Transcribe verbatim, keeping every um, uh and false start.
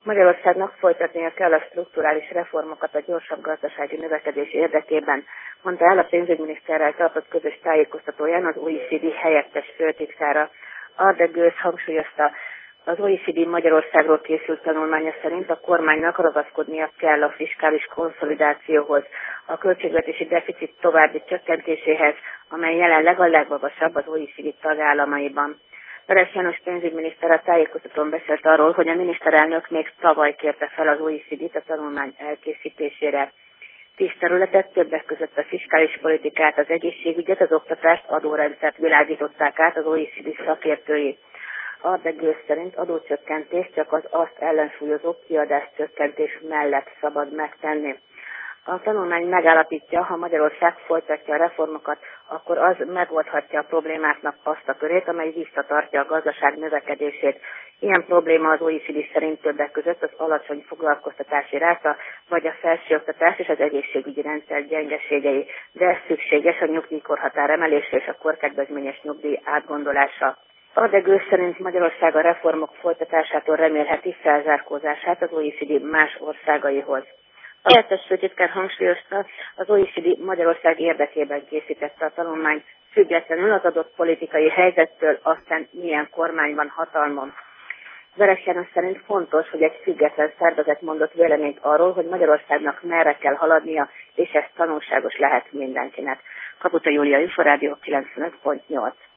Magyarországnak folytatnia kell a strukturális reformokat a gyorsabb gazdasági növekedés érdekében, mondta el a pénzügyminiszterrel tartott közös tájékoztatóján az o e cé dé helyettes főtitkára. Arde Gősz hangsúlyozta, az o e cé dé Magyarországról készült tanulmánya szerint a kormánynak ragaszkodnia kell a fiskális konszolidációhoz, a költségvetési deficit további csökkentéséhez, amely jelenleg a legmagasabb az o e cé dé tagállamaiban. Veres János pénzügyminiszter a tájékoztatón beszélt arról, hogy a miniszterelnök még tavaly kérte fel az o e cé dét a tanulmány elkészítésére. Tíz területet, többek között a fiskális politikát, az egészségügyet, az oktatást, adórendszert világították át az o e cé dé szakértői. Arde Gősz szerint adócsökkentés csak az azt ellensúlyozó kiadáscsökkentés mellett szabad megtenni. A tanulmány megállapítja, ha Magyarország folytatja a reformokat, akkor az megoldhatja a problémáknak azt a körét, amely visszatartja a gazdaság növekedését. Ilyen probléma az o e cé dé szerint többek között az alacsony foglalkoztatási ráta, vagy a felsőoktatás és az egészségügyi rendszer gyengeségei, de ez szükséges a nyugdíjkorhatár emelése és a korkedvezményes nyugdíj átgondolása. Arde Gősz szerint Magyarország a reformok folytatásától remélheti felzárkózását az o e cé dé más országaihoz. A helyettes főtitkár hangsúlyozta, az o e cé dé Magyarország érdekében készítette a tanulmányt, függetlenül az adott politikai helyzettől, aztán milyen kormány van hatalmon. Veres János szerint fontos, hogy egy független szervezet mondott véleményt arról, hogy Magyarországnak merre kell haladnia, és ez tanulságos lehet mindenkinek. Kaputa Júlia, Inforádió kilencvenöt pont nyolc.